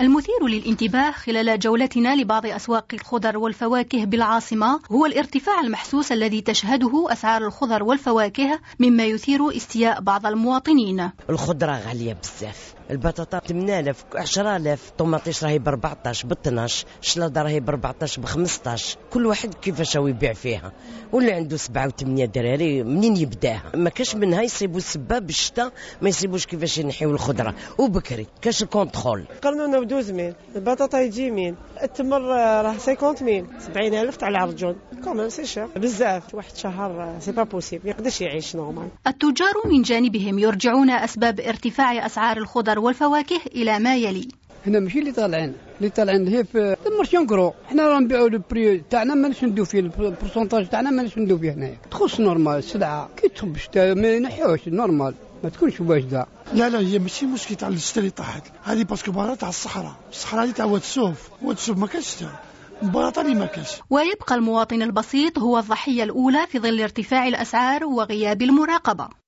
المثير للانتباه خلال جولتنا لبعض أسواق الخضر والفواكه بالعاصمة هو الارتفاع المحسوس الذي تشهده أسعار الخضر والفواكه، مما يثير استياء بعض المواطنين. الخضرة غالية بزاف، البطاطا 8000 10000، طوماطيش راهي ب 14 ب 12، الشلاضة راهي ب 14 ب 15، كل واحد كيفاش هو يبيع فيها. واللي عنده 7 و8 دراري منين يبداها؟ ما كاش منها يصيبوا السبه بالشتاء، ما يصيبوش كيفاش ينحيوا الخضره. وبكري كاش الكونترول قرنونا ب 12000، البطاطا يجي من التمر راه 50000 70000 تاع العرجون، كومون سي شير بزاف. واحد شهر سي با بوسيبل، يقدرش يعيش نورمال. التجار من جانبهم يرجعون أسباب ارتفاع أسعار الخضر والفواكه إلى ما يلي. هنا ماشي اللي طالعين هي في المارشان كرو، حنا راه نبيعوا البري تاعنا ما نسندو فيه، البورسونتاج تاعنا ما نسندو فيه هنايا. تخص نورمال السلعه كي تخب الشتاء ما ينحوش نورمال، ما تكونش واجده. لا هي ماشي مشكل تاع الشتاء اللي طاحت هذه، باسكو برا تاع الصحراء هذه تاع واد السوف ما كاش شتاء، مبارطاني ما كاش. ويبقى المواطن البسيط هو الضحية الأولى في ظل ارتفاع الأسعار وغياب المراقبة.